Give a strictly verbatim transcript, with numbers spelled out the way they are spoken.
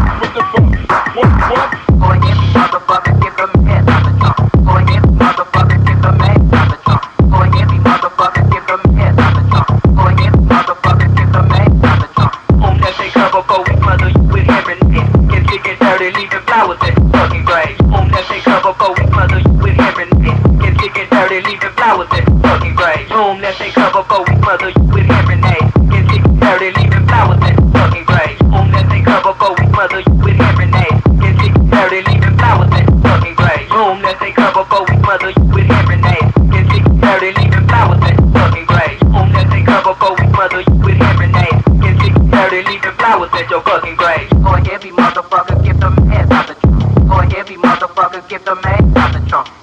What the fuck? What, what? Go and get me, motherfucker, give them head out the trunk. Go and get me, motherfucker, give them head out the trunk. Go and get me, motherfucker, give them head out the trunk. Go and get me, motherfucker, give them head out the trunk. Home that they cover for we mother you with hair and dick. Get sick and dirty, leaving flowers in fucking grave. Home that they cover for we mother you with hair and dick. Get sick and dirty, leaving flowers in fucking grave. Home that they cover for we mother you with hair and dick. Get sick and dirty, leaving flowers in fucking grave. Home that they cover for we mother you with hair and dick. Get sick and dirty, leaving flowers in fucking grave. Home that they cover for we mother you with hair and dick. Get sick and dirty, leaving flowers in fucking grave. Home that they cover for we mother you with hair and dick. Get sick and dirty, leaving flowers at your fucking grave. Go and get me, motherfucker, give them heads out the trunk. Go and get me, motherfucker, give them heads out the trunk.